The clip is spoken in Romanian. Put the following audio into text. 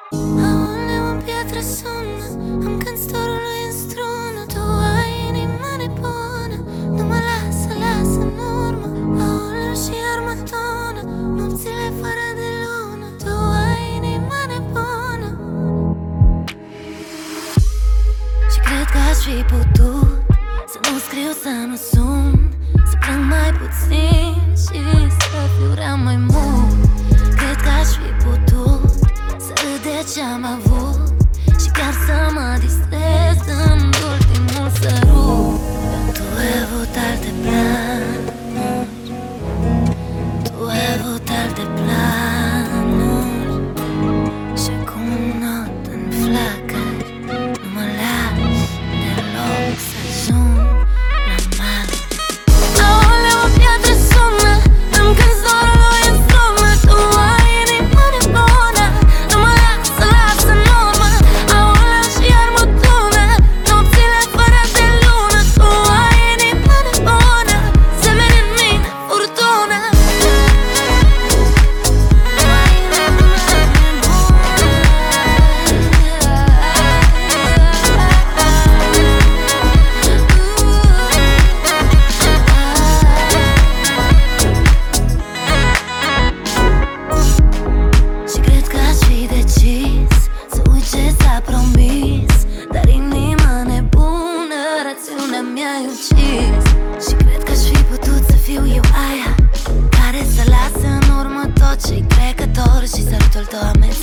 Aoleu, în pietre sună, îmi cânt storului în strună. Tu ai inima nebună, nu mă lasă, lasă în urmă. Aoleu, și iar mă tonă, nopțile fără de lună. Tu ai inima nebună. Și cred că aș fi putut să nu scriu, să nu sun, să plâng mai puțin și să fiu rea mai mult. Cred că aș fi putut să râd de ce-am avut și chiar să mă distrez în ultimul sărut. Tu ai avut alte planuri, tu ai avut alte planuri. Și acum un not în flacări, nu mă lași deloc să ajung la mal. Aoleu, o piatră sună, îmi cânt zorului în strună. Tu ai inima nebună, nu mă lasă, lasă în urmă. Aoleu, și iar mă tună, nopțile fără de lună. Tu ai inima nebună, semeni în mine furtună. Și cred că aș fi decis să uit ce s-a promis, dar inima nebună, rațiunea mi-a ucis. Și cred că aș fi putut să fiu eu aia care să lasă în urmă tot ce-i trecător și sărutul tău amețit